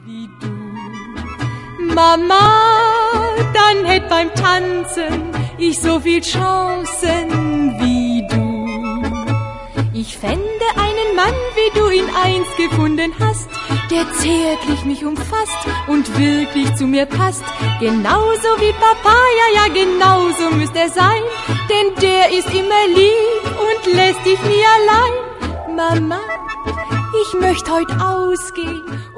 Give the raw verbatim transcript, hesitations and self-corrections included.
wie du. Mama, dann hätt beim Tanzen ich so viel Chancen wie du. Ich fände einen Mann, wie du ihn einst gefunden hast, der zärtlich mich umfasst und wirklich zu mir passt. Genauso wie Papa, ja, ja, genauso müsst er sein, denn der ist immer lieb und lässt dich nie allein. Mama, ich möcht heut ausgehen